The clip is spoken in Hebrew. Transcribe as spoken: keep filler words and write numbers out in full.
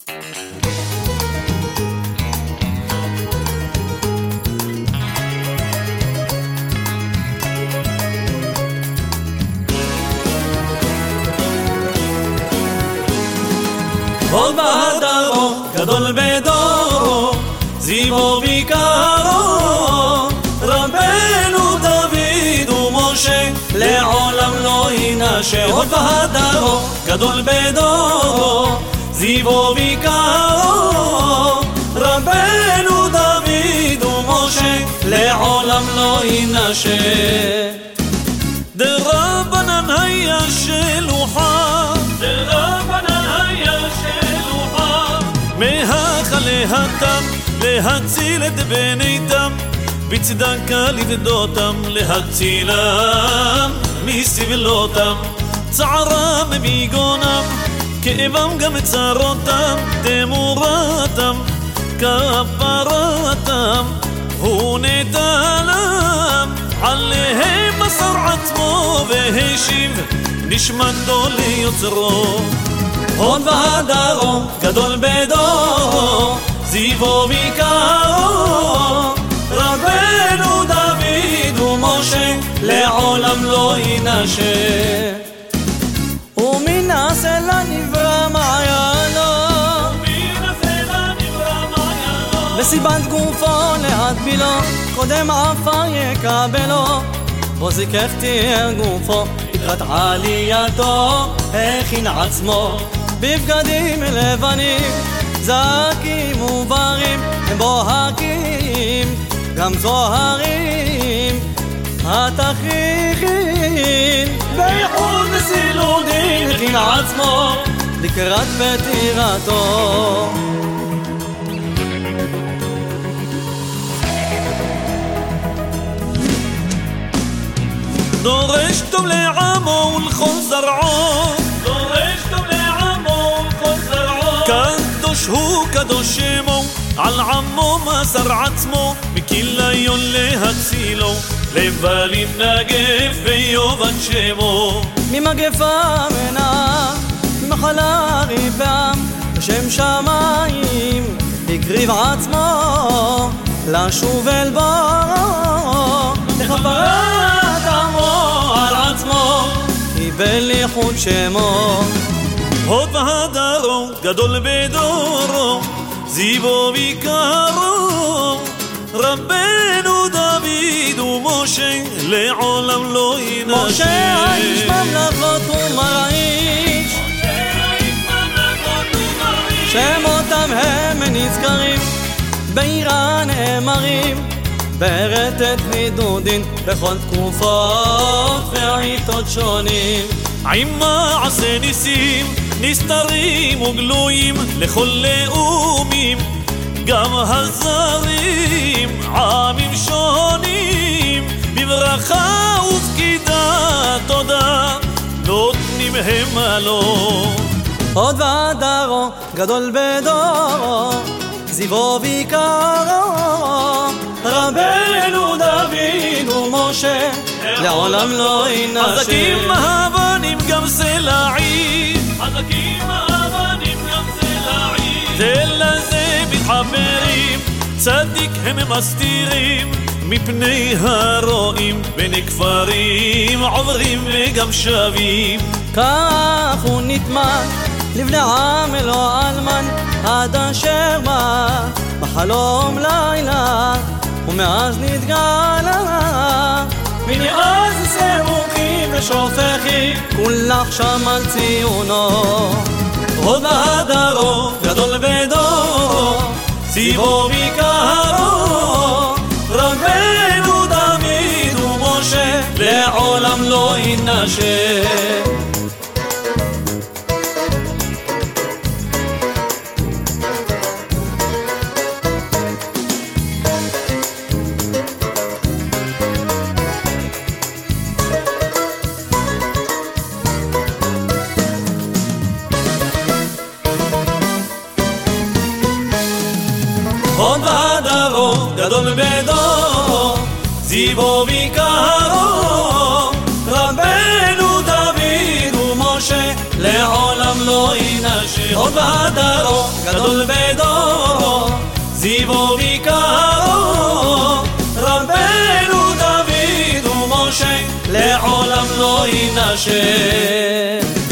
הוד בהדרו, גדול בדורו, זיו ויקרו, רבנו דוד ומשה, לעולם לא ינשה. הוד בהדרו, גדול בדורו, זיו ויקרו, רבנו דוד ומשה, לעולם לא ינשה. דרבנן היה שלוחה, דרבנן היה שלוחה, מהכה להתם, להציל את בניתם, בצדקה לבדותם, להצילם מסבלותם, צערם מיגונם, כאבם גם צרותם, תמורתם, כפרתם, הוא נטלם, עליהם מסר עצמו והשיב נשמתו ליוצרו. הוד בהדרו, גדול בדורו, זיו ויקרו, רבנו דוד ומשה, לעולם לא ינשה. ומן הסלע נברא מעיינו, ומן הסלע נברא מעיינו, בסיבת גופו להטבילו, קודם עפר יקבלו, בו זיכך תיאר גופו, לקראת עלייתו הכין עצמו, בבגדים לבנים, זקים וברים, הם בוהקים, גם זוהרים, התכריכים, בייחוד בסילודין, הכין עצמו, לקראת פטירתו. דורש טוב לעמו ולכל זרעו, דורש טוב לעמו ולכל זרעו, קדוש הוא קדוש שמו, על עמו מסר עצמו, מכיליון להצילו, לבל יתנגף ויאבד שמו. ממגפה מנה, ממחלה ריבם, בשם שמיים, הקריב עצמו, לשוב אל ברו, לכפרת עמו על עצמו, קיבל ייחוד שמו. הוד בהדרו, גדול בדורו, זיו ויקרו, רבנו דוד ומשה, לעולם לא ינשה. משה האיש ממלכות ומרעיש, שמותם הם נזכרים, בעירה נאמרים, ברטט נידודין, בכל תקופות ועיתות שונים. עם מעשה ניסים, נסתרים וגלויים, לכל לאומים, גם הזרים, עמים שונים, בברכה ופקידה תודה, נותנים הם עלו. הוד בהדרו, גדול בדורו, זיו ויקרו, רבנו דוד ומשה, לעולם לא ינשה. חזקים האבנים גם סלעים, חזקים האבנים גם סלעים, זה לזה מתחברים, צדיק הם מסתירים, מפני הרועים בין כפרים עוברים וגם שווים. כך הוא נטמן לבני עם אלו אלמן, עד אשר בא בחלום לילה, ומאז נתגלה, מאז סימוכים ושופכים, כולך שם על ציונו. הוד בהדרו, גדול בדורו, זיו ויקרו, רבנו דוד ומשה, לעולם לא ינשה. הוד בהדרו, גדול בדורו, זיו ויקרו, רבנו דוד ומשה, לעולם לא ינשה. הוד בהדרו, גדול בדורו, זיוו ויקרו, רבנו דוד ומשה, לעולם לא ינשם.